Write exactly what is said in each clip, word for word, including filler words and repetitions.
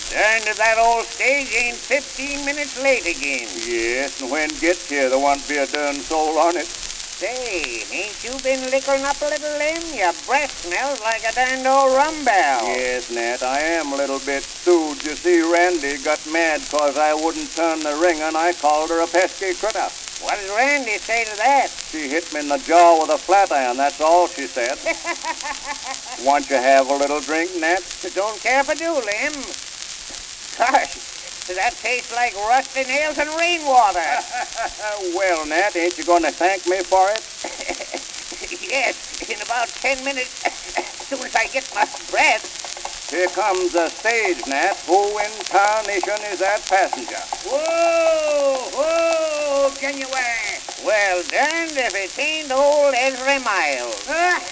Darned if that old stage ain't fifteen minutes late again. Yes, and when it gets here, there won't be a darn soul on it. Say, ain't you been liquoring up a little, Lem? Your breath smells like a darned old rum barrel. Yes, Nat, I am a little bit stewed. You see, Randy got mad 'cause I wouldn't turn the ring, and I called her a pesky critter. What did Randy say to that? She hit me in the jaw with a flat iron, that's all she said. Want you have a little drink, Nat? Don't care if I do, Lem. Gosh, that tastes like rusty nails and rainwater. Well, Nat, ain't you going to thank me for it? Yes, in about ten minutes, as soon as I get my breath. Here comes the stage, Nat. Who in tarnation is that passenger? Whoa, whoa, genuine. Well, darned if it ain't old Ezra Miles.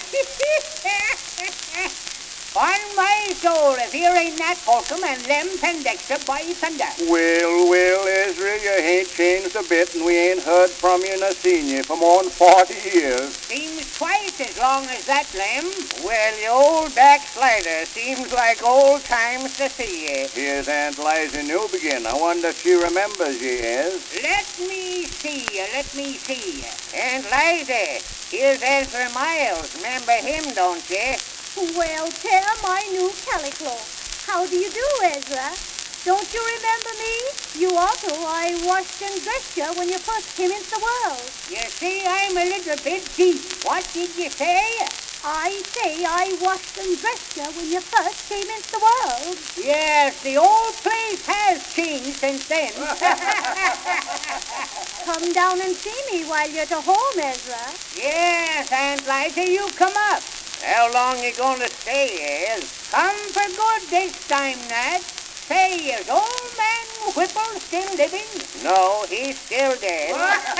On my soul, if here ain't Nat Holcomb and Lem Pendexter by thunder. Well, well, Ezra, you ain't changed a bit, and we ain't heard from you nor seen you for more than forty years. Seems twice as long as that, Lem. Well, you old backslider, seems like old times to see you. Here's Aunt Liza Newbegin. I wonder if she remembers you, Ez. Let me see you, let me see you. Aunt Liza, here's Ezra Miles. Remember him, don't you? Well, Tara, my new calico. How do you do, Ezra? Don't you remember me? You also, I washed and dressed you when you first came into the world. You see, I'm a little bit deep. What did you say? I say I washed and dressed you when you first came into the world. Yes, the old place has changed since then. Come down and see me while you're at home, Ezra. Yes, Aunt Liza, you come up. How long you going to stay, Ez? Come for good this time, Nat. Say, is old man Whipple still living? No, he's still dead.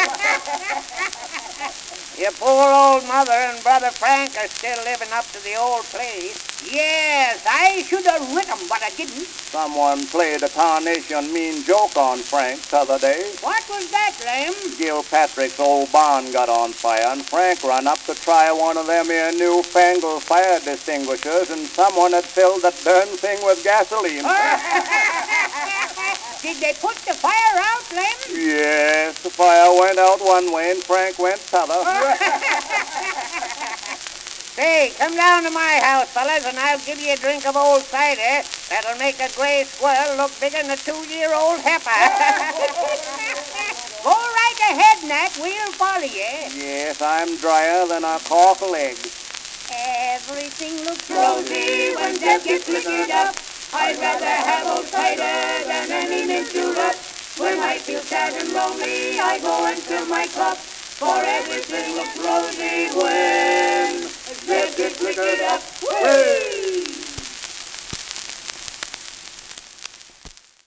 Your poor old mother and brother Frank are still living up to the old place. Yes, I should have writ 'em, but I didn't. Someone played a tarnation mean joke on Frank t'other day. What was that, Lem? Gilpatrick's old barn got on fire, and Frank run up to try one of them here newfangled fire distinguishers, and someone had filled that darn thing with gasoline. Did they put the fire out, Lem? Yes, the fire went out one way and Frank went t'other. Say, come down to my house, fellas, and I'll give you a drink of old cider that'll make a gray squirrel look bigger than a two-year-old heifer. Go right ahead, Nat. We'll follow you. Yes, I'm drier than a cork of eggs. Everything looks Rosy when Deb gets liquored up. I'd rather have old cider than any mint julep. When I feel sad and lonely, I go and fill my cup. For everything looks rosy when Deb gets liquored up.